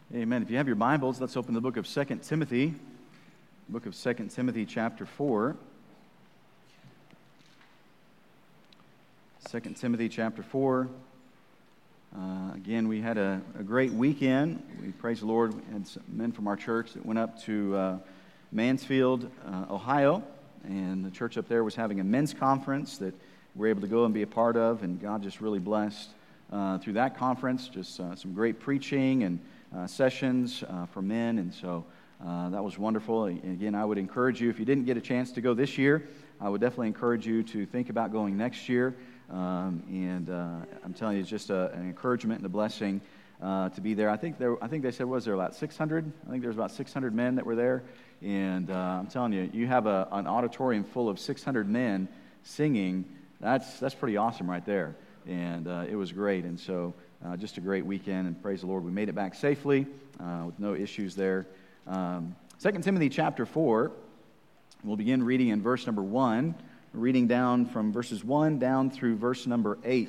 Amen. If you have your Bibles, let's open the book of 2 Timothy. Book of 2 Timothy chapter 4. 2 Timothy chapter 4. Again, we had a great weekend. We praise the Lord. We had some men from our church that went up to Mansfield, Ohio. And the church up there was having a men's conference that we were able to go and be a part of. And God just really blessed through that conference. Just some great preaching and sessions for men, and so that was wonderful. And again, I would encourage you, if you didn't get a chance to go this year, I would definitely encourage you to think about going next year. I'm telling you, it's just an encouragement and a blessing to be there. I think they said, was there about 600? I think there was about 600 men that were there, and I'm telling you, you have an auditorium full of 600 men singing. That's pretty awesome right there, and it was great. And so. Just a great weekend, and praise the Lord, we made it back safely with no issues there. 2 Timothy chapter 4, we'll begin reading in verse number 1, reading down from verses 1 down through verse number 8.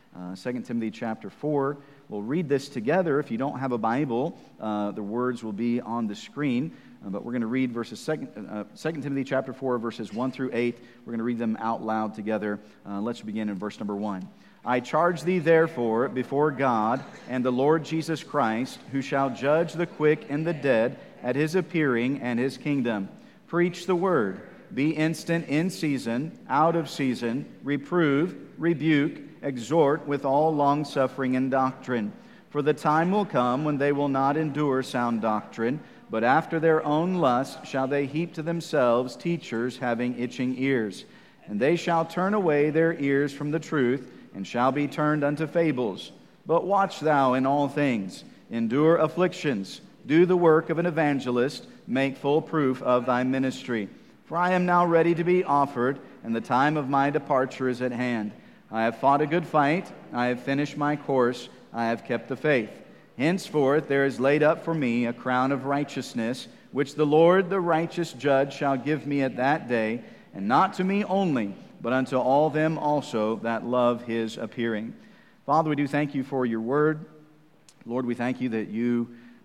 2 Timothy chapter 4, we'll read this together. If you don't have a Bible, the words will be on the screen, but we're going to read 2 Timothy chapter 4, verses 1 through 8. We're going to read them out loud together. Let's begin in verse number 1. I charge thee therefore before God and the Lord Jesus Christ, who shall judge the quick and the dead at his appearing and his kingdom. Preach the word. Be instant in season, out of season, reprove, rebuke, exhort with all longsuffering and doctrine. For the time will come when they will not endure sound doctrine, but after their own lust shall they heap to themselves teachers having itching ears. And they shall turn away their ears from the truth, and shall be turned unto fables. But watch thou in all things, endure afflictions, do the work of an evangelist, make full proof of thy ministry. For I am now ready to be offered, and the time of my departure is at hand. I have fought a good fight, I have finished my course, I have kept the faith. Henceforth there is laid up for me a crown of righteousness, which the Lord the righteous judge shall give me at that day, and not to me only, but unto all them also that love his appearing. Father, we do thank you for your word. Lord, we thank you that you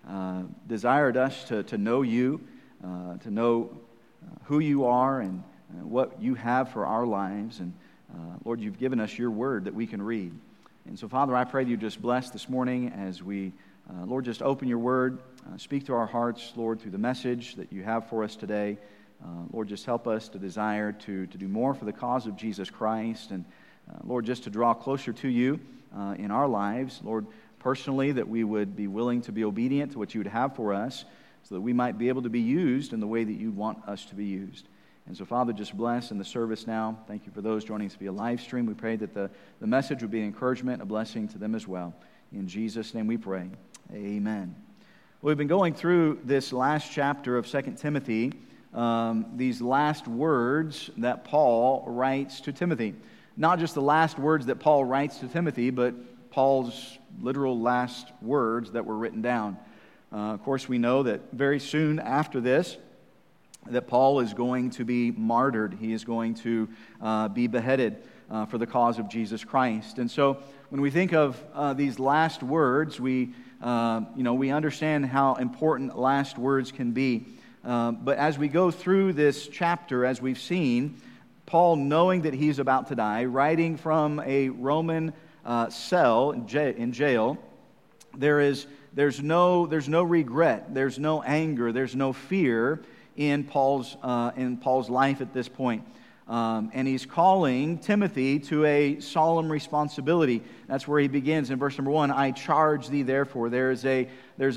desired us to know you, to know who you are and what you have for our lives. And Lord, you've given us your word that we can read. And so, Father, I pray that you just bless this morning as we, Lord, just open your word, speak to our hearts, Lord, through the message that you have for us today. Lord, just help us to desire to do more for the cause of Jesus Christ, and Lord, just to draw closer to you in our lives. Lord, personally, that we would be willing to be obedient to what you would have for us, so that we might be able to be used in the way that you want us to be used. And so, Father, just bless in the service now. Thank you for those joining us via live stream. We pray that the message would be an encouragement, a blessing to them as well. In Jesus' name we pray. Amen. Well, we've been going through this last chapter of 2 Timothy, these last words that Paul writes to Timothy. Not just the last words that Paul writes to Timothy, but Paul's literal last words that were written down. Of course, we know that very soon after this, that Paul is going to be martyred. He is going to be beheaded for the cause of Jesus Christ. And so when we think of these last words, we understand how important last words can be. But as we go through this chapter, as we've seen, Paul, knowing that he's about to die, writing from a Roman cell in jail, there's no regret, there's no anger, there's no fear in Paul's life at this point. And he's calling Timothy to a solemn responsibility. That's where he begins in verse number 1. I charge thee therefore. There's a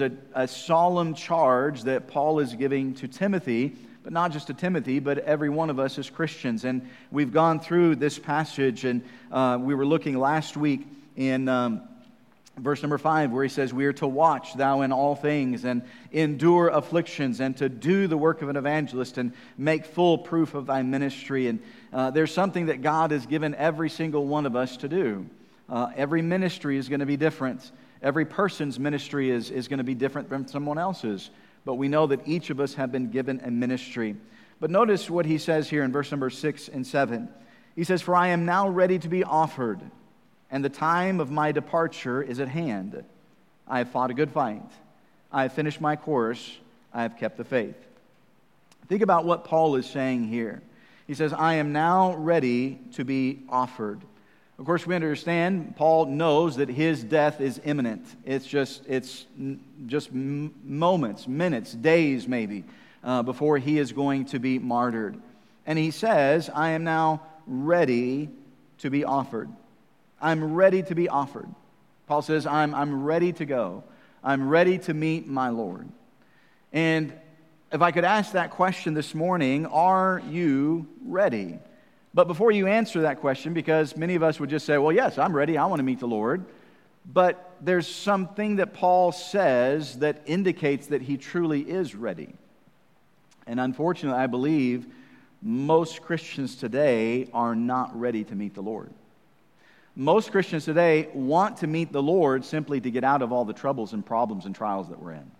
solemn charge that Paul is giving to Timothy, but not just to Timothy, but every one of us as Christians. And we've gone through this passage, and we were looking last week in verse number 5, where he says, we are to watch thou in all things and endure afflictions and to do the work of an evangelist and make full proof of thy ministry. And there's something that God has given every single one of us to do. Every ministry is going to be different. Every person's ministry is going to be different from someone else's. But we know that each of us have been given a ministry. But notice what he says here in verse number 6 and 7. He says, for I am now ready to be offered, and the time of my departure is at hand. I have fought a good fight. I have finished my course. I have kept the faith. Think about what Paul is saying here. He says, I am now ready to be offered. Of course, we understand Paul knows that his death is imminent. It's just moments, minutes, days maybe, before he is going to be martyred. And he says, I am now ready to be offered. I'm ready to be offered. Paul says, I'm ready to go. I'm ready to meet my Lord. And if I could ask that question this morning, are you ready? But before you answer that question, because many of us would just say, well, yes, I'm ready. I want to meet the Lord. But there's something that Paul says that indicates that he truly is ready. And unfortunately, I believe most Christians today are not ready to meet the Lord. Most Christians today want to meet the Lord simply to get out of all the troubles and problems and trials that we're in.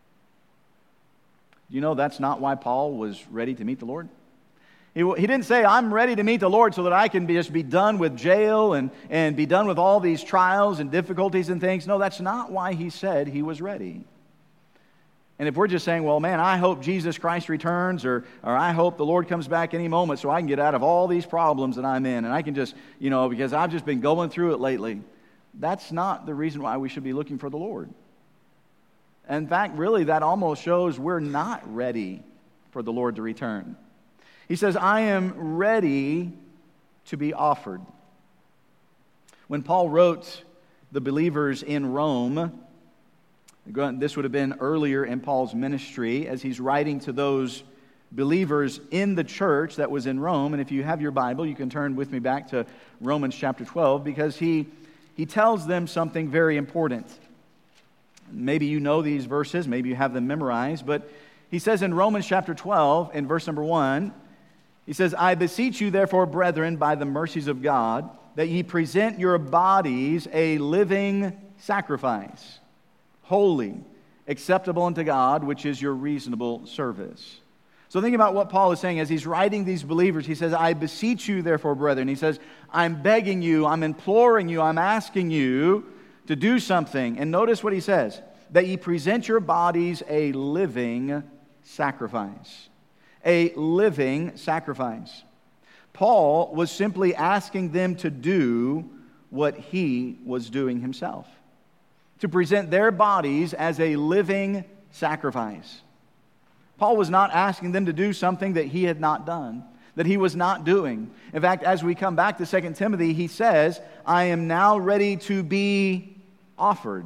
You know that's not why Paul was ready to meet the Lord? He didn't say, I'm ready to meet the Lord so that I can just be done with jail and be done with all these trials and difficulties and things. No, that's not why he said he was ready. And if we're just saying, well, man, I hope Jesus Christ returns or I hope the Lord comes back any moment so I can get out of all these problems that I'm in and I can just, because I've just been going through it lately. That's not the reason why we should be looking for the Lord. In fact, really, that almost shows we're not ready for the Lord to return. He says, I am ready to be offered. When Paul wrote the believers in Rome, this would have been earlier in Paul's ministry as he's writing to those believers in the church that was in Rome. And if you have your Bible, you can turn with me back to Romans chapter 12 because he tells them something very important. Maybe you know these verses, maybe you have them memorized, but he says in Romans chapter 12, in verse number 1, he says, I beseech you therefore, brethren, by the mercies of God, that ye present your bodies a living sacrifice, holy, acceptable unto God, which is your reasonable service. So think about what Paul is saying as he's writing these believers. He says, I beseech you therefore, brethren. He says, I'm begging you, I'm imploring you, I'm asking you to do something. And notice what he says, that ye present your bodies a living sacrifice. A living sacrifice. Paul was simply asking them to do what he was doing himself. To present their bodies as a living sacrifice. Paul was not asking them to do something that he had not done, that he was not doing. In fact, as we come back to 2 Timothy, he says, I am now ready to be offered.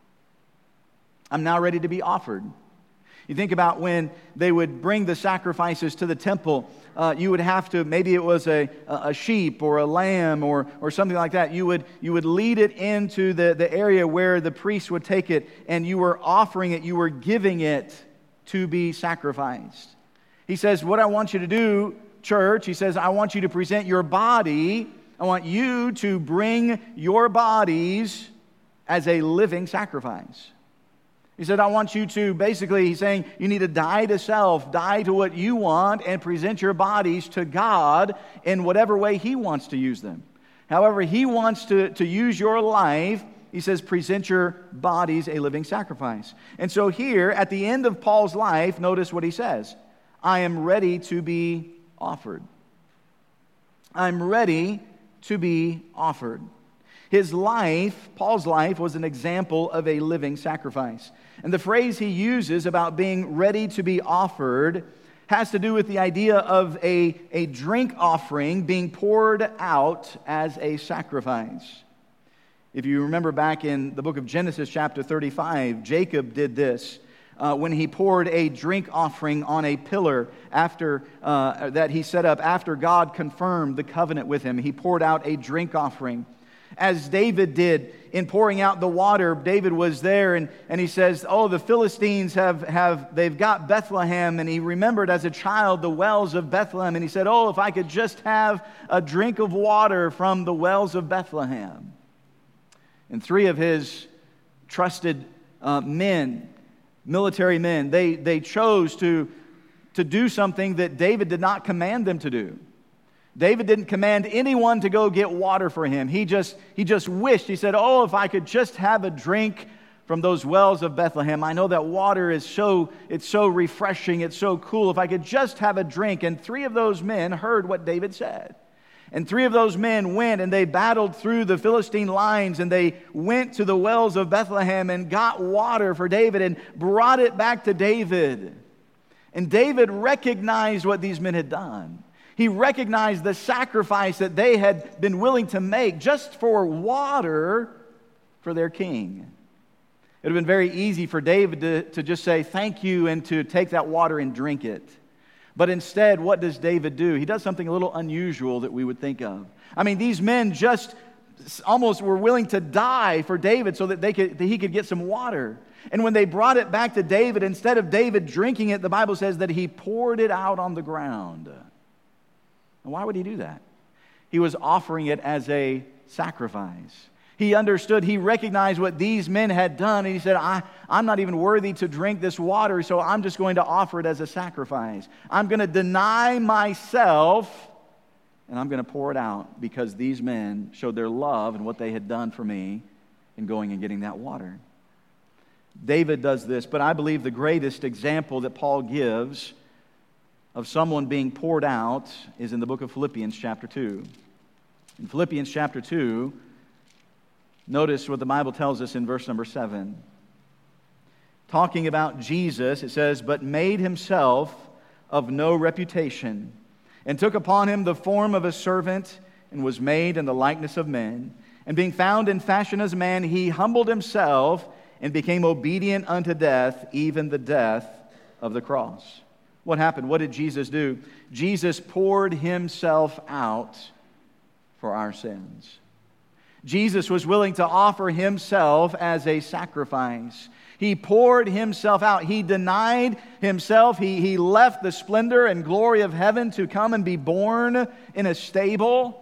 I'm now ready to be offered. You think about when they would bring the sacrifices to the temple, you would have to, maybe it was a sheep or a lamb or something like that. You would lead it into the area where the priest would take it, and you were offering it, you were giving it to be sacrificed. He says, what I want you to do, church, he says, I want you to present your body, I want you to bring your bodies as a living sacrifice. He said, I want you to, basically, he's saying, you need to die to self, die to what you want, and present your bodies to God in whatever way He wants to use them. However He wants to use your life, he says, present your bodies a living sacrifice. And so here, at the end of Paul's life, notice what he says. I am ready to be offered. I'm ready to be offered. His life, Paul's life, was an example of a living sacrifice. And the phrase he uses about being ready to be offered has to do with the idea of a drink offering being poured out as a sacrifice. If you remember back in the book of Genesis chapter 35, Jacob did this when he poured a drink offering on a pillar after that he set up after God confirmed the covenant with him. He poured out a drink offering. As David did in pouring out the water, David was there and he says, oh, the Philistines they've got Bethlehem. And he remembered as a child the wells of Bethlehem. And he said, oh, if I could just have a drink of water from the wells of Bethlehem. And three of his trusted men, military men, they chose to do something that David did not command them to do. David didn't command anyone to go get water for him. He just wished. He said, oh, if I could just have a drink from those wells of Bethlehem. I know that water is so refreshing, it's so cool. If I could just have a drink." And 3 of those men heard what David said. And 3 of those men went and they battled through the Philistine lines, and they went to the wells of Bethlehem and got water for David and brought it back to David. And David recognized what these men had done. He recognized the sacrifice that they had been willing to make just for water for their king. It would have been very easy for David to just say thank you and to take that water and drink it. But instead, what does David do? He does something a little unusual that we would think of. I mean, these men just almost were willing to die for David so that he could get some water. And when they brought it back to David, instead of David drinking it, the Bible says that he poured it out on the ground. And why would he do that? He was offering it as a sacrifice. He understood, he recognized what these men had done, and he said, I'm not even worthy to drink this water, so I'm just going to offer it as a sacrifice. I'm going to deny myself, and I'm going to pour it out because these men showed their love and what they had done for me in going and getting that water. David does this, but I believe the greatest example that Paul gives of someone being poured out is in the book of Philippians chapter 2. In Philippians chapter 2, notice what the Bible tells us in verse number 7. Talking about Jesus, it says, "But made himself of no reputation, and took upon him the form of a servant, and was made in the likeness of men. And being found in fashion as a man, he humbled himself, and became obedient unto death, even the death of the cross." What happened? What did Jesus do? Jesus poured himself out for our sins. Jesus was willing to offer himself as a sacrifice. He poured himself out. He denied himself. He left the splendor and glory of heaven to come and be born in a stable,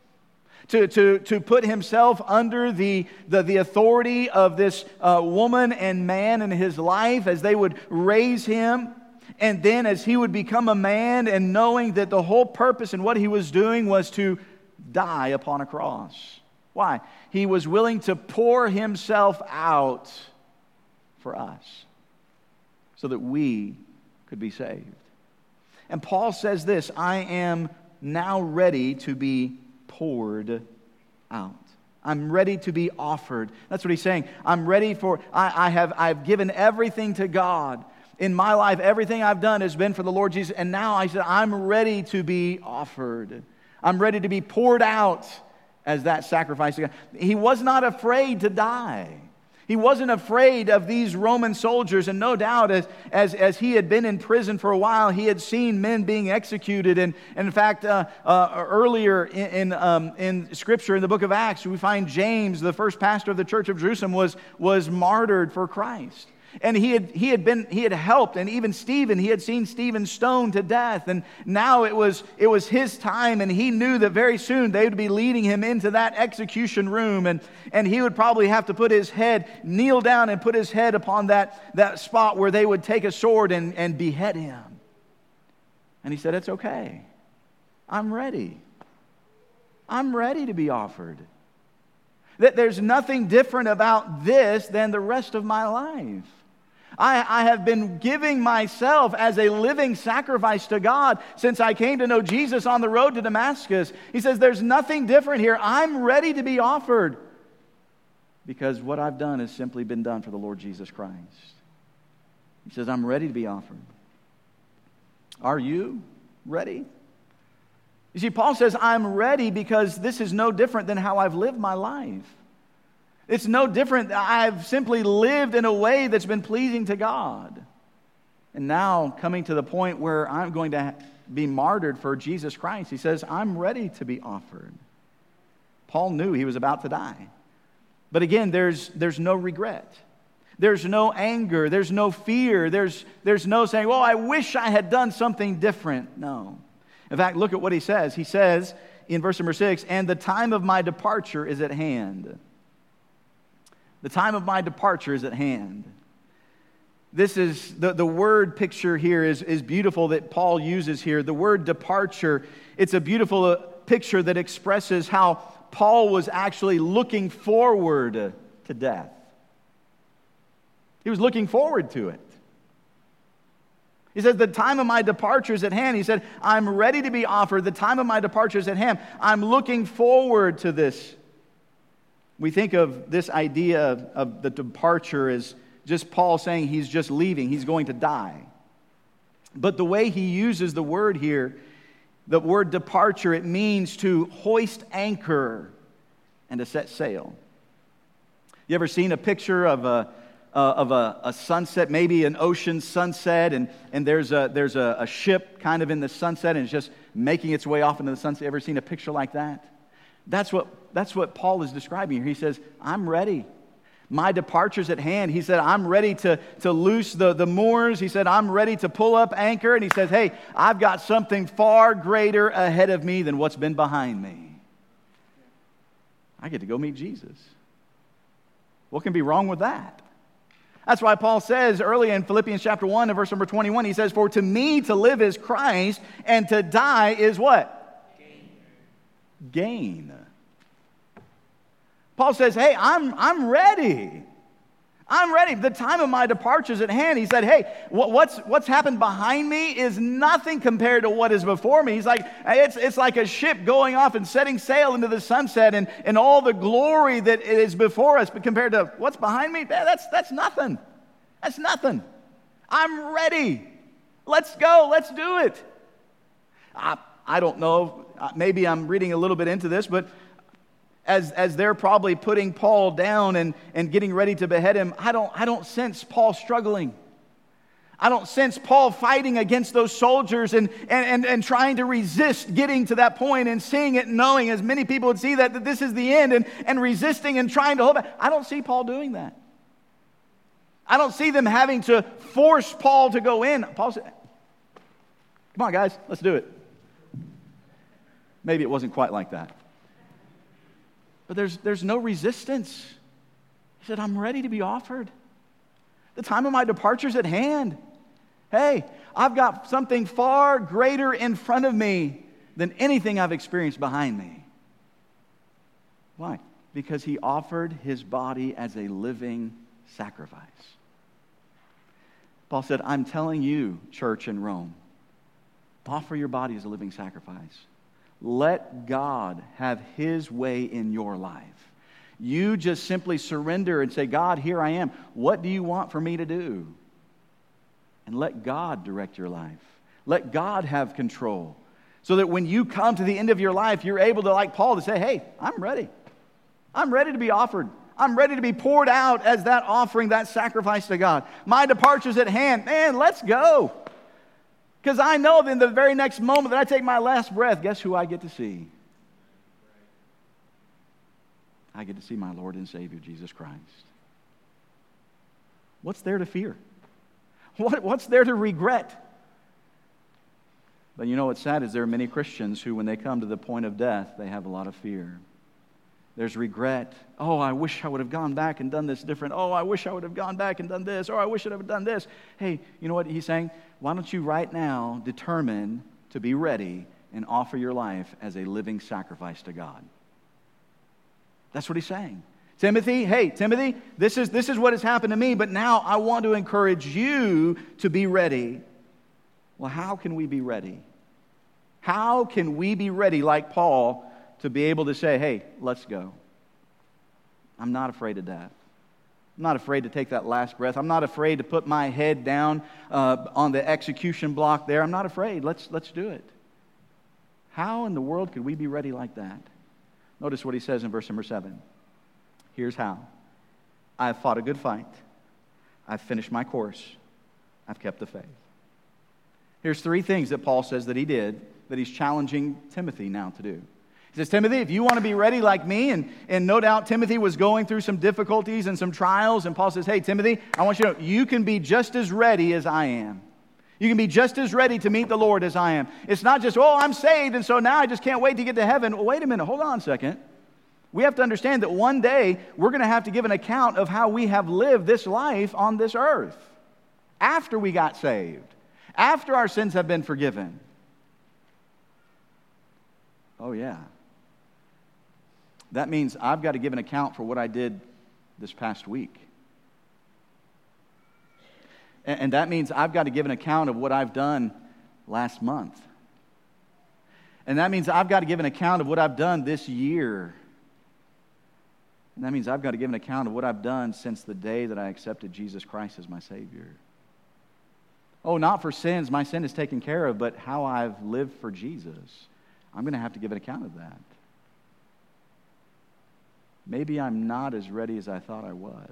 to put himself under the authority of this woman and man in his life as they would raise him. And then as he would become a man, and knowing that the whole purpose and what he was doing was to die upon a cross. Why? He was willing to pour himself out for us so that we could be saved. And Paul says this, "I am now ready to be poured out." I'm ready to be offered. That's what he's saying. I'm ready for, I've given everything to God. In my life, everything I've done has been for the Lord Jesus. And now I said, I'm ready to be offered. I'm ready to be poured out as that sacrifice to God. He was not afraid to die. He wasn't afraid of these Roman soldiers. And no doubt, as he had been in prison for a while, he had seen men being executed. And in fact, earlier in Scripture, in the book of Acts, we find James, the first pastor of the church of Jerusalem, was martyred for Christ. And he had helped, and even Stephen, he had seen Stephen stoned to death, and now it was his time, and he knew that very soon they would be leading him into that execution room, and he would probably have to kneel down and put his head upon that spot where they would take a sword and behead him. And he said, "It's okay. I'm ready. I'm ready to be offered. That there's nothing different about this than the rest of my life. I have been giving myself as a living sacrifice to God since I came to know Jesus on the road to Damascus." He says, "There's nothing different here. I'm ready to be offered because what I've done has simply been done for the Lord Jesus Christ." He says, "I'm ready to be offered." Are you ready? You see, Paul says, "I'm ready because this is no different than how I've lived my life. It's no different. I've simply lived in a way that's been pleasing to God. And now, coming to the point where I'm going to be martyred for Jesus Christ," he says, "I'm ready to be offered." Paul knew he was about to die. But again, there's no regret. There's no anger. There's no fear. There's no saying, "Well, I wish I had done something different." No. In fact, look at what he says. He says in verse number 6, "And the time of my departure is at hand." The time of my departure is at hand. This is, the word picture here is beautiful that Paul uses here. The word departure, it's a beautiful picture that expresses how Paul was actually looking forward to death. He was looking forward to it. He says, the time of my departure is at hand. He said, I'm ready to be offered. The time of my departure is at hand. I'm looking forward to this. We think of this idea of the departure as just Paul saying he's just leaving. He's going to die. But the way he uses the word here, the word departure, it means to hoist anchor and to set sail. You ever seen a picture of a sunset, maybe an ocean sunset, and there's a ship kind of in the sunset and it's just making its way off into the sunset? Ever seen a picture like that? That's what Paul is describing here. He says, I'm ready. My departure's at hand. He said, I'm ready to loose the moors. He said, I'm ready to pull up anchor. And he says, hey, I've got something far greater ahead of me than what's been behind me. I get to go meet Jesus. What can be wrong with that? That's why Paul says early in Philippians chapter 1 and verse number 21, he says, for to me to live is Christ, and to die is what? Gain. Paul says, hey, I'm ready. I'm ready. The time of my departure is at hand. He said, hey, what's happened behind me is nothing compared to what is before me. He's like, it's like a ship going off and setting sail into the sunset and all the glory that is before us, but compared to what's behind me, that's nothing. That's nothing. I'm ready. Let's go. Let's do it. I don't know. Maybe I'm reading a little bit into this, but as they're probably putting Paul down and getting ready to behead him, I don't sense Paul struggling. I don't sense Paul fighting against those soldiers and trying to resist getting to that point and seeing it and knowing, as many people would see that this is the end and resisting and trying to hold back. I don't see Paul doing that. I don't see them having to force Paul to go in. Paul said, come on, guys, let's do it. Maybe it wasn't quite like that. But there's no resistance. He said, I'm ready to be offered. The time of my departure's at hand. Hey, I've got something far greater in front of me than anything I've experienced behind me. Why? Because he offered his body as a living sacrifice. Paul said, I'm telling you, church in Rome, offer your body as a living sacrifice. Let God have his way in your life. You just simply surrender and say, God, here I am. What do you want for me to do? And let God direct your life. Let God have control. So that when you come to the end of your life, you're able to, like Paul, to say, hey, I'm ready. I'm ready to be offered. I'm ready to be poured out as that offering, that sacrifice to God. My departure's at hand. Man, let's go. Because I know that in the very next moment that I take my last breath, guess who I get to see? I get to see my Lord and Savior, Jesus Christ. What's there to fear? What's there to regret? But you know what's sad is there are many Christians who, when they come to the point of death, they have a lot of fear. There's regret. Oh, I wish I would have gone back and done this different. Oh, I wish I would have gone back and done this. Or I wish I would have done this. Hey, you know what he's saying? Why don't you right now determine to be ready and offer your life as a living sacrifice to God? That's what he's saying. Timothy, hey, Timothy, this is what has happened to me, but now I want to encourage you to be ready. Well, how can we be ready? How can we be ready, like Paul, to be able to say, hey, let's go. I'm not afraid of death. I'm not afraid to take that last breath. I'm not afraid to put my head down on the execution block there. I'm not afraid. Let's do it. How in the world could we be ready like that? Notice what he says in verse number 7. Here's how. I have fought a good fight. I've finished my course. I've kept the faith. Here's 3 things that Paul says that he did that he's challenging Timothy now to do. He says, Timothy, if you want to be ready like me, and no doubt Timothy was going through some difficulties and some trials, and Paul says, hey, Timothy, I want you to know, you can be just as ready as I am. You can be just as ready to meet the Lord as I am. It's not just, oh, I'm saved, and so now I just can't wait to get to heaven. Well, wait a minute, hold on a second. We have to understand that one day we're going to have to give an account of how we have lived this life on this earth after we got saved, after our sins have been forgiven. Oh, yeah. That means I've got to give an account for what I did this past week. And that means I've got to give an account of what I've done last month. And that means I've got to give an account of what I've done this year. And that means I've got to give an account of what I've done since the day that I accepted Jesus Christ as my Savior. Oh, not for sins. My sin is taken care of, but how I've lived for Jesus. I'm going to have to give an account of that. Maybe I'm not as ready as I thought I was.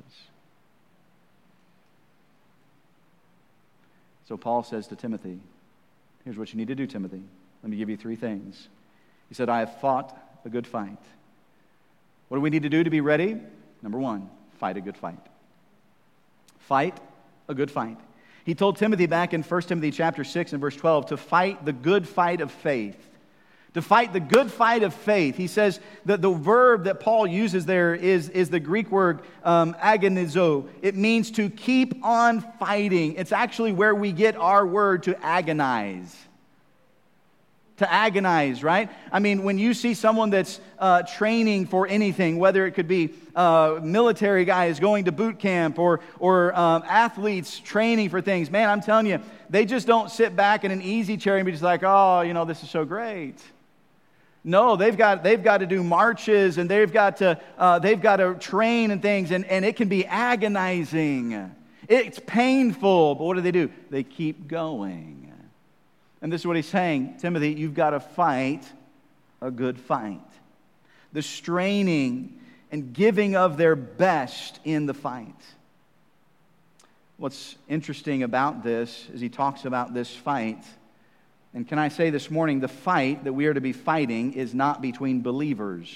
So Paul says to Timothy, here's what you need to do, Timothy. Let me give you 3 things. He said, I have fought a good fight. What do we need to do to be ready? Number 1, fight a good fight. Fight a good fight. He told Timothy back in 1 Timothy chapter 6 and verse 12 to fight the good fight of faith. To fight the good fight of faith. He says that the verb that Paul uses there is the Greek word agonizo. It means to keep on fighting. It's actually where we get our word to agonize. To agonize, right? I mean, when you see someone that's training for anything, whether it could be military guys going to boot camp or athletes training for things, man, I'm telling you, they just don't sit back in an easy chair and be just like, oh, this is so great. No, they've got to do marches and they've got to train and things, and it can be agonizing. It's painful, but what do? They keep going. And this is what he's saying, Timothy, you've got to fight a good fight. The straining and giving of their best in the fight. What's interesting about this is he talks about this fight. And can I say this morning, the fight that we are to be fighting is not between believers.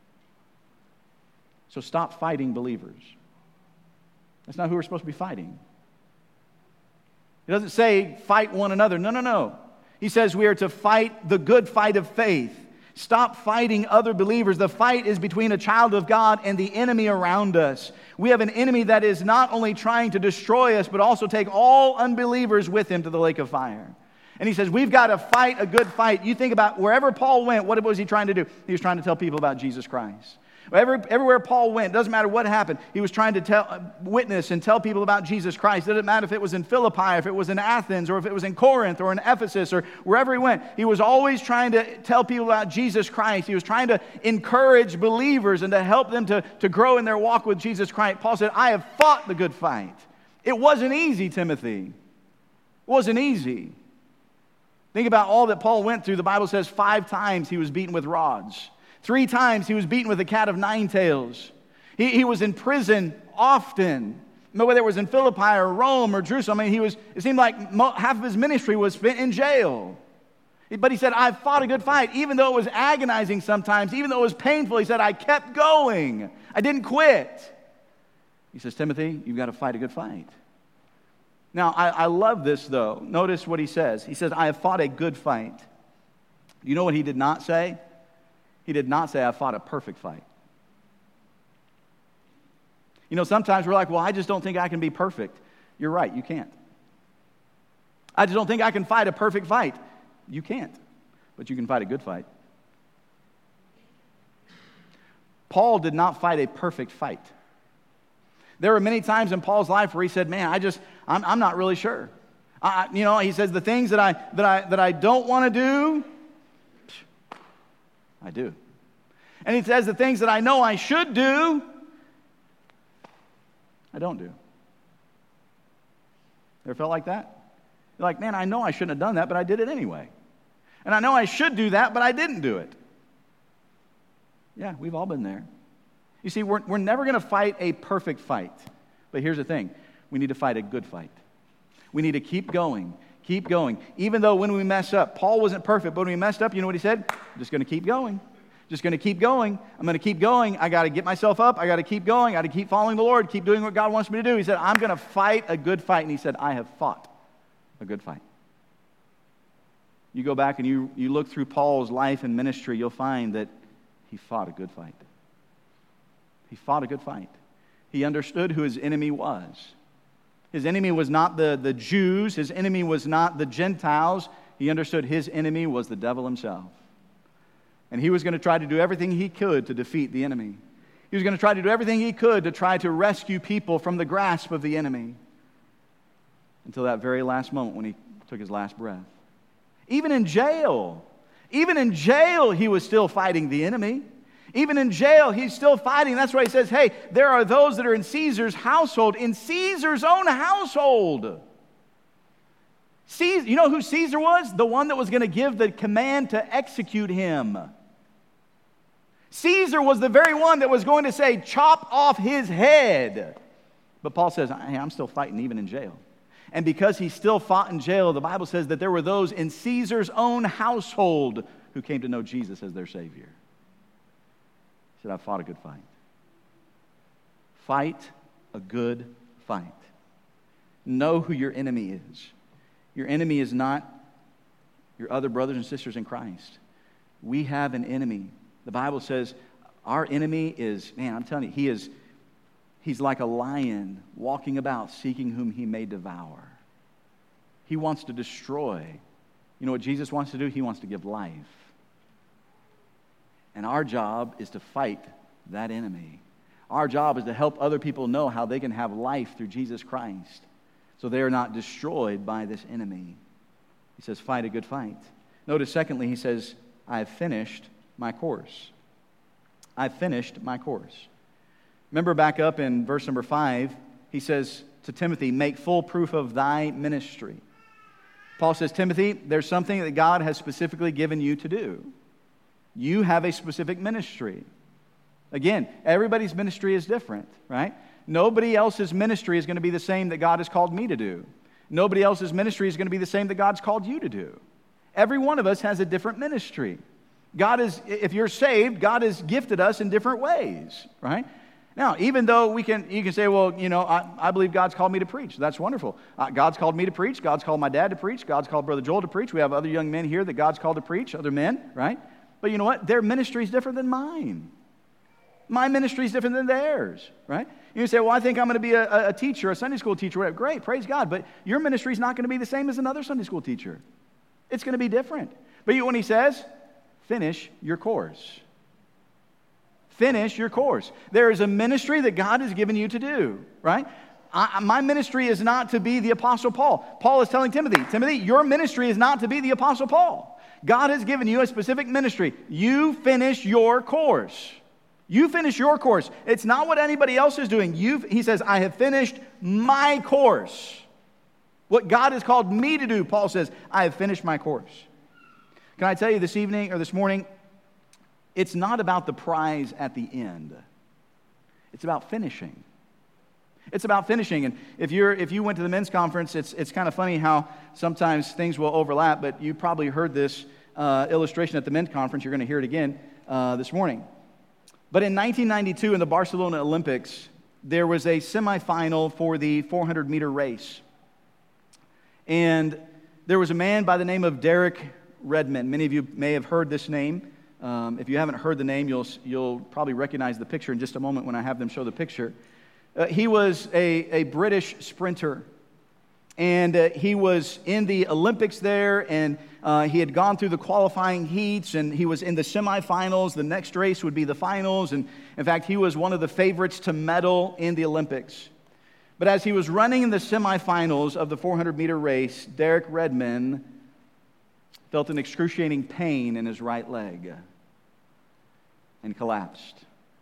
So stop fighting believers. That's not who we're supposed to be fighting. It doesn't say fight one another. No. He says we are to fight the good fight of faith. Stop fighting other believers. The fight is between a child of God and the enemy around us. We have an enemy that is not only trying to destroy us, but also take all unbelievers with him to the lake of fire. And he says, we've got to fight a good fight. You think about wherever Paul went, what was he trying to do? He was trying to tell people about Jesus Christ. Everywhere Paul went, doesn't matter what happened, he was trying to witness and tell people about Jesus Christ. It doesn't matter if it was in Philippi, if it was in Athens, or if it was in Corinth, or in Ephesus, or wherever he went. He was always trying to tell people about Jesus Christ. He was trying to encourage believers and to help them to grow in their walk with Jesus Christ. Paul said, I have fought the good fight. It wasn't easy, Timothy. It wasn't easy. Think about all that Paul went through. The Bible says 5 times he was beaten with rods. 3 times he was beaten with a cat of 9 tails. He was in prison often. Whether it was in Philippi or Rome or Jerusalem, it seemed like half of his ministry was spent in jail. But he said, I've fought a good fight. Even though it was agonizing sometimes, even though it was painful, he said, I kept going. I didn't quit. He says, Timothy, you've got to fight a good fight. Now, I love this, though. Notice what he says. He says, I have fought a good fight. You know what he did not say? He did not say, I fought a perfect fight. Sometimes we're like, well, I just don't think I can be perfect. You're right, you can't. I just don't think I can fight a perfect fight. You can't, but you can fight a good fight. Paul did not fight a perfect fight. There were many times in Paul's life where he said, man, I'm not really sure. He says, the things that I don't want to do, I do. And he says, the things that I know I should do, I don't do. Ever felt like that? You're like, man, I know I shouldn't have done that, but I did it anyway. And I know I should do that, but I didn't do it. Yeah, we've all been there. You see, we're never going to fight a perfect fight. But here's the thing. We need to fight a good fight. We need to keep going. Keep going. Even though when we mess up, Paul wasn't perfect, but when we messed up, you know what he said? I'm just going to keep going. Just going to keep going. I'm going to keep going. I got to get myself up. I got to keep going. I got to keep following the Lord. Keep doing what God wants me to do. He said, I'm going to fight a good fight. And he said, I have fought a good fight. You go back and you look through Paul's life and ministry, you'll find that he fought a good fight. He fought a good fight. He understood who his enemy was. His enemy was not the Jews. His enemy was not the Gentiles. He understood his enemy was the devil himself. And he was going to try to do everything he could to defeat the enemy. He was going to try to do everything he could to try to rescue people from the grasp of the enemy. until that very last moment when he took his last breath. Even in jail, he was still fighting the enemy. Even in jail, he's still fighting. That's why he says, hey, there are those that are in Caesar's household, in Caesar's own household. You know who Caesar was? The one that was going to give the command to execute him. Caesar was the very one that was going to say, chop off his head. But Paul says, hey, I'm still fighting even in jail. And because he still fought in jail, the Bible says that there were those in Caesar's own household who came to know Jesus as their Savior. He said, I've fought a good fight. Fight a good fight. Know who your enemy is. Your enemy is not your other brothers and sisters in Christ. We have an enemy. The Bible says our enemy is, man, I'm telling you, he's like a lion walking about seeking whom he may devour. He wants to destroy. You know what Jesus wants to do? He wants to give life. And our job is to fight that enemy. Our job is to help other people know how they can have life through Jesus Christ so they are not destroyed by this enemy. He says, fight a good fight. Notice, secondly, he says, I have finished my course. I've finished my course. Remember back up in verse number 5, he says to Timothy, make full proof of thy ministry. Paul says, Timothy, there's something that God has specifically given you to do. You have a specific ministry. Again, everybody's ministry is different, right? Nobody else's ministry is going to be the same that God has called me to do. Nobody else's ministry is going to be the same that God's called you to do. Every one of us has a different ministry. If you're saved, God has gifted us in different ways, right? Now, even though you can say, well, you know, I believe God's called me to preach. That's wonderful. God's called me to preach. God's called my dad to preach. God's called Brother Joel to preach. We have other young men here that God's called to preach, other men, right? But you know what? Their ministry is different than mine. My ministry is different than theirs, right? You say, well, I think I'm going to be a teacher, a Sunday school teacher. Whatever. Great, praise God. But your ministry is not going to be the same as another Sunday school teacher. It's going to be different. But when he says, finish your course. Finish your course. There is a ministry that God has given you to do, right? My ministry is not to be the Apostle Paul. Paul is telling Timothy, your ministry is not to be the Apostle Paul. God has given you a specific ministry. You finish your course. You finish your course. It's not what anybody else is doing. He says, I have finished my course. What God has called me to do, Paul says, I have finished my course. Can I tell you this evening or this morning, it's not about the prize at the end. It's about finishing. It's about finishing. And if you went to the men's conference, it's kind of funny how sometimes things will overlap, but you probably heard this illustration at the men's conference. You're going to hear it again this morning. But in 1992 in the Barcelona Olympics, there was a semifinal for the 400-meter race. And there was a man by the name of Derek Redmond. Many of you may have heard this name. If you haven't heard the name, you'll probably recognize the picture in just a moment when I have them show the picture. He was a British sprinter, and he was in the Olympics there, and he had gone through the qualifying heats, and he was in the semifinals. The next race would be the finals, and in fact, he was one of the favorites to medal in the Olympics. But as he was running in the semifinals of the 400-meter race, Derek Redmond felt an excruciating pain in his right leg and collapsed.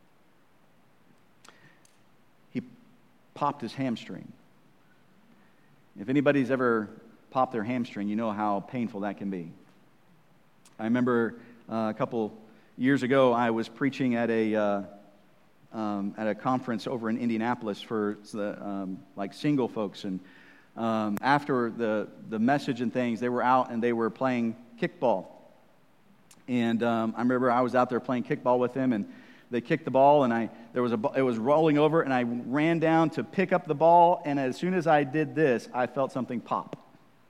He popped his hamstring. If anybody's ever popped their hamstring, you know how painful that can be. I remember a couple years ago, I was preaching at a conference over in Indianapolis for like single folks, and after the message and things, they were out and they were playing kickball. And I remember I was out there playing kickball with them, and they kicked the ball, and it was rolling over, and I ran down to pick up the ball, and as soon as I did this, I felt something pop.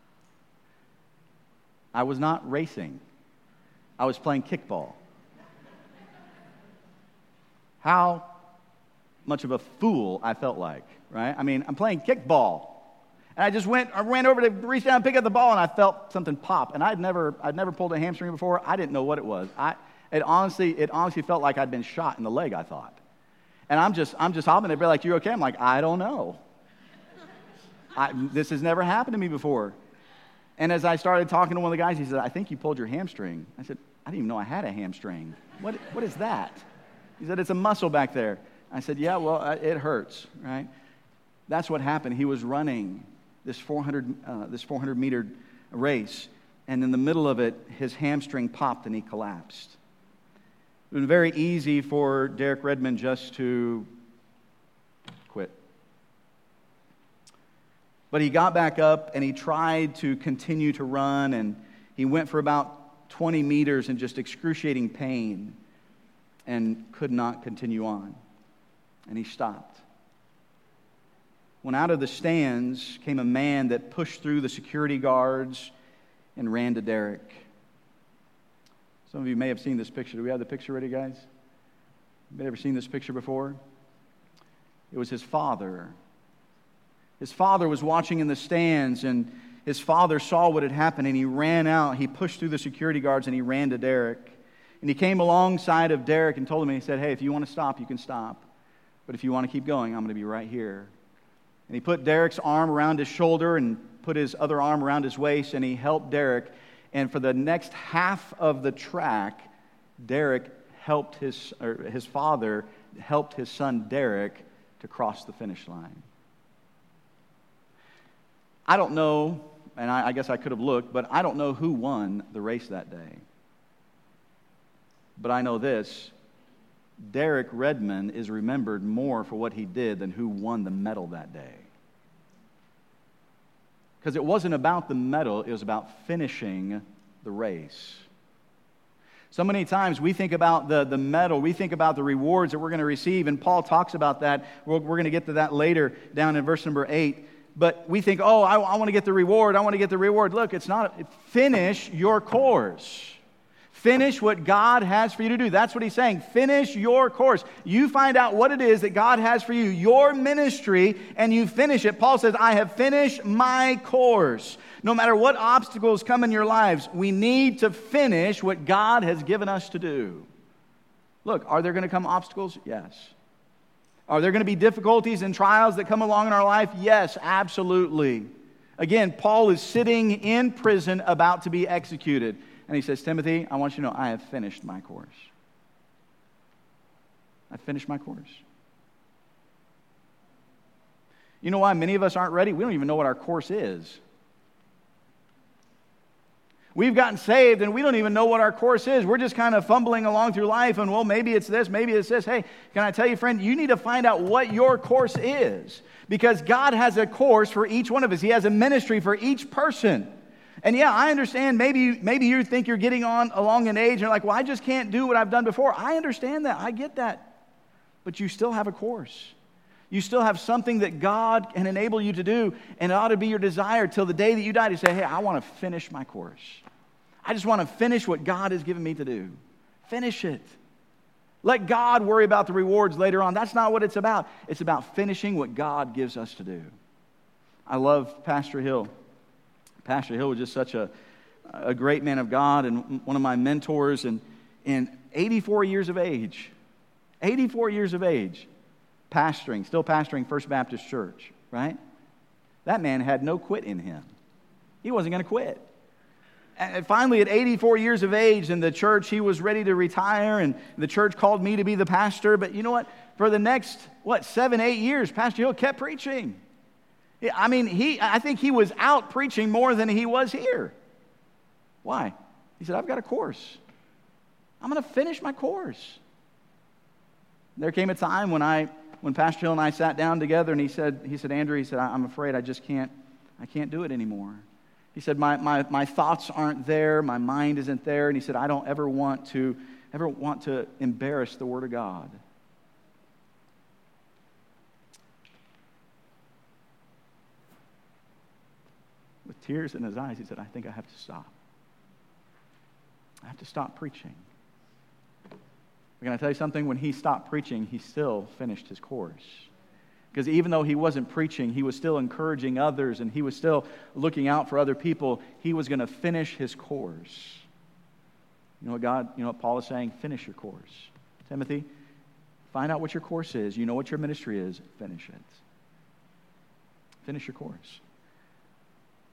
I was not racing. I was playing kickball. How much of a fool I felt like, right? I mean, I'm playing kickball. And I ran over to reach down and pick up the ball, and I felt something pop. And I'd never pulled a hamstring before. I didn't know what it was. It honestly felt like I'd been shot in the leg, I thought. And I'm just hopping. They'd be like, "You okay?" I'm like, "I don't know. This has never happened to me before. And as I started talking to one of the guys, he said, I think you pulled your hamstring. I said, I didn't even know I had a hamstring. What is that? He said, it's a muscle back there. I said, yeah, well, it hurts, right? That's what happened. He was running this 400-meter race, and in the middle of it, his hamstring popped and he collapsed. It was very easy for Derek Redmond just to quit. But he got back up and he tried to continue to run, and he went for about 20 meters in just excruciating pain and could not continue on. And he stopped. When out of the stands came a man that pushed through the security guards and ran to Derek. Some of you may have seen this picture. Do we have the picture ready, guys? Have you ever seen this picture before? It was his father. His father was watching in the stands, and his father saw what had happened, and he ran out. He pushed through the security guards, and he ran to Derek. And he came alongside of Derek and told him, he said, hey, if you want to stop, you can stop. But if you want to keep going, I'm going to be right here. And he put Derek's arm around his shoulder and put his other arm around his waist, and he helped Derek. And for the next half of the track, Derek helped his father helped his son Derek to cross the finish line. I don't know, and I guess I could have looked, but I don't know who won the race that day. But I know this, Derek Redmond is remembered more for what he did than who won the medal that day. Because it wasn't about the medal, it was about finishing the race. So many times we think about the medal, we think about the rewards that we're going to receive, and Paul talks about that. We're going to get to that later down in verse number 8. But we think, oh, I want to get the reward, I want to get the reward. Look, it's not, finish your course. Finish what God has for you to do. That's what he's saying. Finish your course. You find out what it is that God has for you, your ministry, and you finish it. Paul says, I have finished my course. No matter what obstacles come in your lives, we need to finish what God has given us to do. Look, are there going to come obstacles? Yes. Are there going to be difficulties and trials that come along in our life? Yes, absolutely. Again, Paul is sitting in prison about to be executed. And he says, Timothy, I want you to know I have finished my course. I've finished my course. You know why many of us aren't ready? We don't even know what our course is. We've gotten saved and we don't even know what our course is. We're just kind of fumbling along through life and, well, maybe it's this, maybe it's this. Hey, can I tell you, friend, you need to find out what your course is. Because God has a course for each one of us. He has a ministry for each person. And yeah, I understand maybe you think you're getting along in age and you're like, well, I just can't do what I've done before. I understand that. I get that. But you still have a course. You still have something that God can enable you to do, and it ought to be your desire till the day that you die to say, hey, I want to finish my course. I just want to finish what God has given me to do. Finish it. Let God worry about the rewards later on. That's not what it's about. It's about finishing what God gives us to do. I love Pastor Hill. Pastor Hill was just such a great man of God and one of my mentors. And 84 years of age, still pastoring First Baptist Church, right? That man had no quit in him. He wasn't going to quit. And finally, at 84 years of age in the church, he was ready to retire, and the church called me to be the pastor. But you know what? For the next, 7, 8 years, Pastor Hill kept preaching. I think he was out preaching more than he was here. Why? He said, I've got a course. I'm going to finish my course. There came a time when Pastor Hill and I sat down together, and he said, Andrew, I'm afraid I can't do it anymore. He said, my thoughts aren't there, my mind isn't there, and he said, I don't ever want to embarrass the Word of God. With tears in his eyes, he said, I think I have to stop. I have to stop preaching. But can I tell you something? When he stopped preaching, he still finished his course. Because even though he wasn't preaching, he was still encouraging others, and he was still looking out for other people. He was going to finish his course. You know what Paul is saying? Finish your course. Timothy, find out what your course is. You know what your ministry is. Finish it. Finish your course.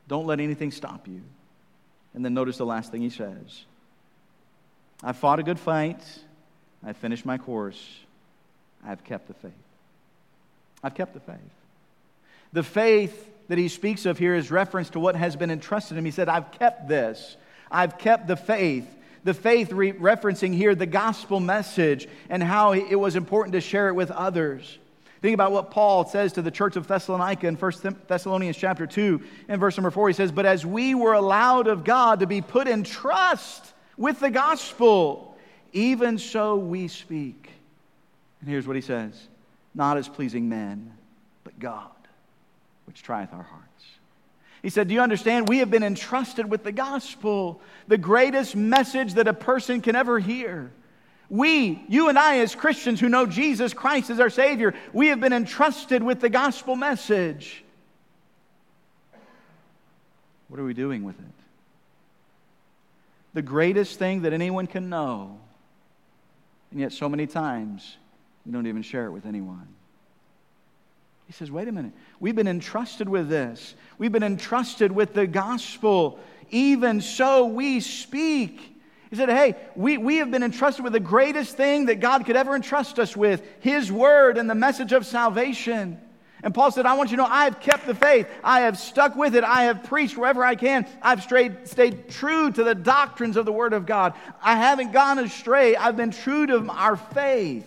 Don't let anything stop you. And then notice the last thing he says. I've fought a good fight. I've finished my course. I've kept the faith. I've kept the faith. The faith that he speaks of here is reference to what has been entrusted to him. He said, I've kept this. I've kept the faith. The faith referencing here the gospel message and how it was important to share it with others. Think about what Paul says to the church of Thessalonica in 1 Thessalonians chapter 2 and verse number 4. He says, but as we were allowed of God to be put in trust with the gospel, even so we speak. And here's what he says, not as pleasing men, but God, which trieth our hearts. He said, do you understand? We have been entrusted with the gospel, the greatest message that a person can ever hear. You and I as Christians who know Jesus Christ as our Savior, we have been entrusted with the gospel message. What are we doing with it? The greatest thing that anyone can know, and yet so many times we don't even share it with anyone. He says, wait a minute. We've been entrusted with this. We've been entrusted with the gospel. Even so we speak. He said, hey, we have been entrusted with the greatest thing that God could ever entrust us with, His Word and the message of salvation. And Paul said, I want you to know I have kept the faith. I have stuck with it. I have preached wherever I can. I've stayed true to the doctrines of the Word of God. I haven't gone astray. I've been true to our faith.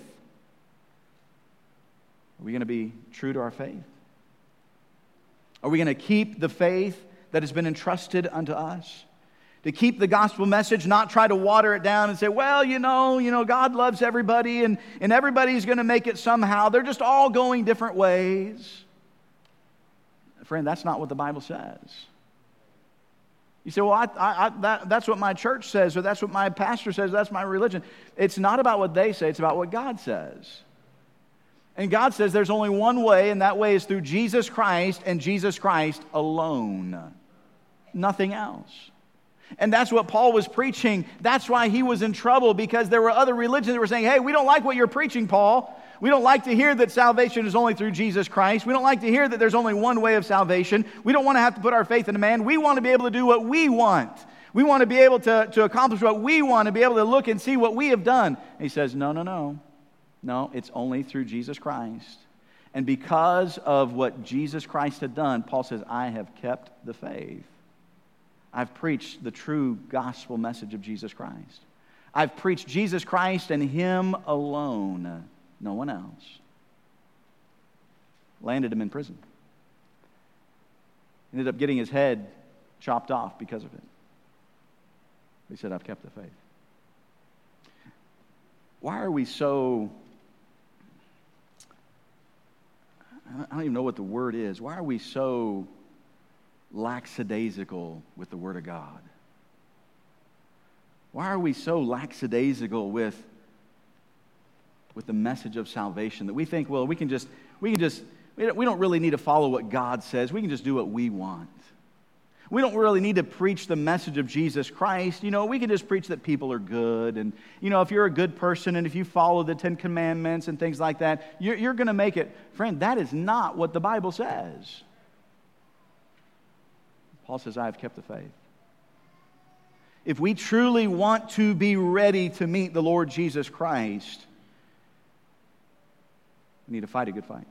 Are we going to be true to our faith? Are we going to keep the faith that has been entrusted unto us? To keep the gospel message, not try to water it down and say, well, you know, God loves everybody and everybody's going to make it somehow. They're just all going different ways. Friend, that's not what the Bible says. You say, well, that's what my church says, or that's what my pastor says, that's my religion. It's not about what they say, it's about what God says. And God says there's only one way, and that way is through Jesus Christ and Jesus Christ alone. Nothing else. And that's what Paul was preaching. That's why he was in trouble, because there were other religions that were saying, hey, we don't like what you're preaching, Paul. We don't like to hear that salvation is only through Jesus Christ. We don't like to hear that there's only one way of salvation. We don't want to have to put our faith in a man. We want to be able to do what we want. We want to be able to accomplish what we want, to be able to look and see what we have done. And he says, no. No, it's only through Jesus Christ. And because of what Jesus Christ had done, Paul says, I have kept the faith. I've preached the true gospel message of Jesus Christ. I've preached Jesus Christ and Him alone, no one else. Landed him in prison. Ended up getting his head chopped off because of it. He said, I've kept the faith. Why are we so... I don't even know what the word is. Why are we so lackadaisical with the Word of God? Why are we so lackadaisical with the message of salvation that we think, well, we don't really need to follow what God says. We can just do what we want. We don't really need to preach the message of Jesus Christ. We can just preach that people are good. And, if you're a good person and if you follow the 10 Commandments and things like that, you're going to make it. Friend, that is not what the Bible says. Paul says, I have kept the faith. If we truly want to be ready to meet the Lord Jesus Christ, we need to fight a good fight.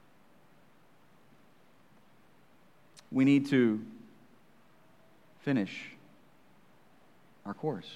We need to finish our course.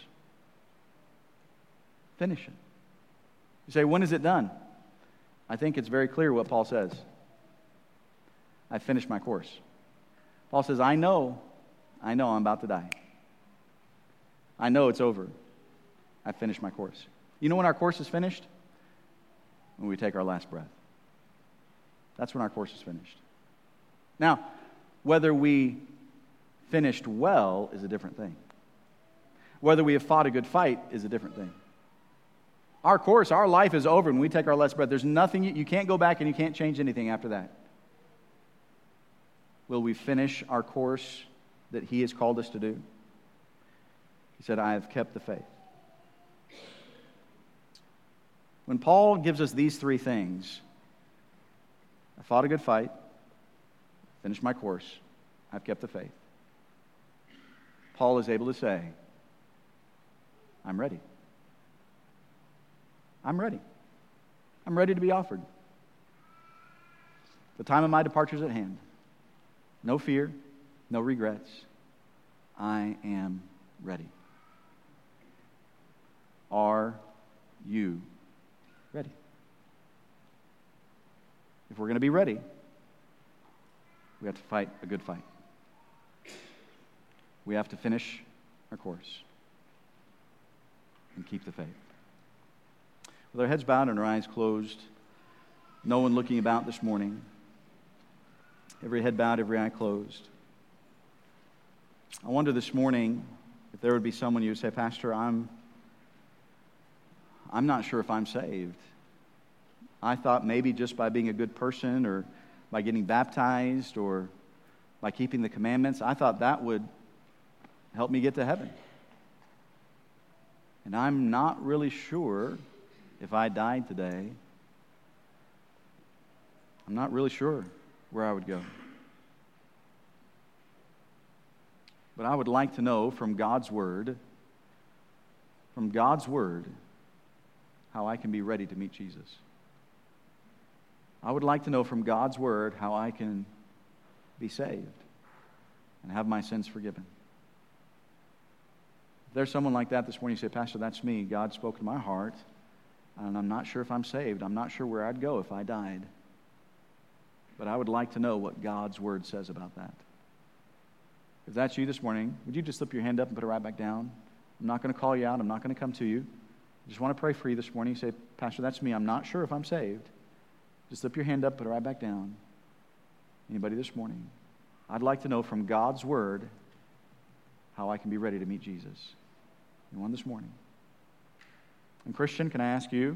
Finish it. You say, when is it done? I think it's very clear what Paul says. I finished my course. Paul says, I know I'm about to die. I know it's over. I finished my course. You know when our course is finished? When we take our last breath. That's when our course is finished. Now, whether we finished well is a different thing. Whether we have fought a good fight is a different thing. Our course, our life is over when we take our last breath. There's nothing, you can't go back and you can't change anything after that. Will we finish our course that He has called us to do? He said, I have kept the faith. When Paul gives us these three things, I fought a good fight, finished my course, I've kept the faith. Paul is able to say, I'm ready. I'm ready. I'm ready to be offered. The time of my departure is at hand. No fear, no regrets. I am ready. Are you ready? If we're going to be ready, we have to fight a good fight. We have to finish our course and keep the faith. With our heads bowed and our eyes closed, no one looking about this morning, every head bowed, every eye closed. I wonder this morning if there would be someone you would say, Pastor, I'm not sure if I'm saved. I thought maybe just by being a good person or by getting baptized or by keeping the commandments, I thought that would help me get to heaven. And I'm not really sure if I died today. I'm not really sure where I would go. But I would like to know from God's Word, how I can be ready to meet Jesus. I would like to know from God's Word how I can be saved and have my sins forgiven. If there's someone like that this morning, you say, Pastor, that's me. God spoke to my heart, and I'm not sure if I'm saved. I'm not sure where I'd go if I died. But I would like to know what God's Word says about that. If that's you this morning, would you just slip your hand up and put it right back down? I'm not going to call you out. I'm not going to come to you. I just want to pray for you this morning. You say, Pastor, that's me. I'm not sure if I'm saved. Just slip your hand up, put it right back down. Anybody this morning? I'd like to know from God's Word how I can be ready to meet Jesus. Anyone this morning? And Christian, can I ask you,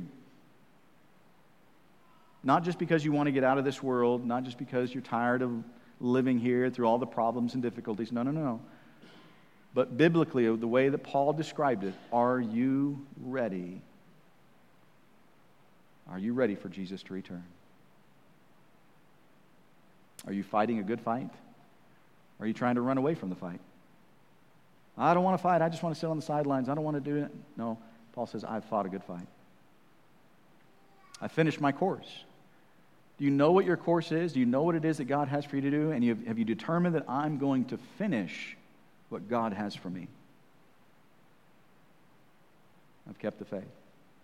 not just because you want to get out of this world, not just because you're tired of living here through all the problems and difficulties, no. But biblically, the way that Paul described it, are you ready? Are you ready for Jesus to return? Are you fighting a good fight? Are you trying to run away from the fight? I don't want to fight. I just want to sit on the sidelines. I don't want to do it. No, Paul says, I've fought a good fight. I finished my course. Do you know what your course is? Do you know what it is that God has for you to do? And have you determined that I'm going to finish what God has for me? I've kept the faith.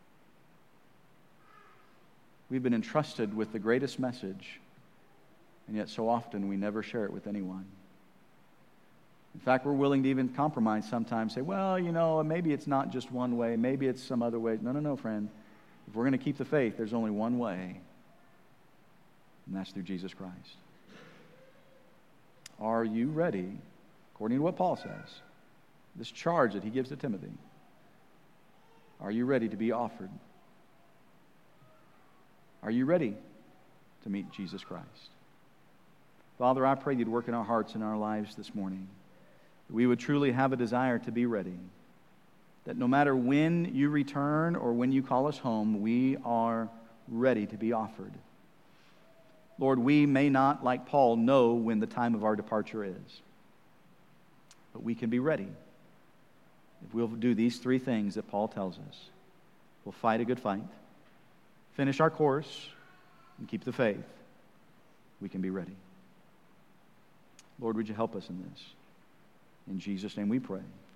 We've been entrusted with the greatest message, and yet so often we never share it with anyone. In fact, we're willing to even compromise sometimes, say, well, maybe it's not just one way, maybe it's some other way. No, friend. If we're going to keep the faith, there's only one way, and that's through Jesus Christ. Are you ready, according to what Paul says, this charge that he gives to Timothy? Are you ready to be offered? Are you ready to meet Jesus Christ? Father, I pray you'd work in our hearts and our lives this morning. We would truly have a desire to be ready. That no matter when you return or when you call us home, we are ready to be offered. Lord, we may not, like Paul, know when the time of our departure is. But we can be ready if we'll do these three things that Paul tells us. We'll fight a good fight, finish our course, and keep the faith. We can be ready. Lord, would you help us in this? In Jesus' name we pray.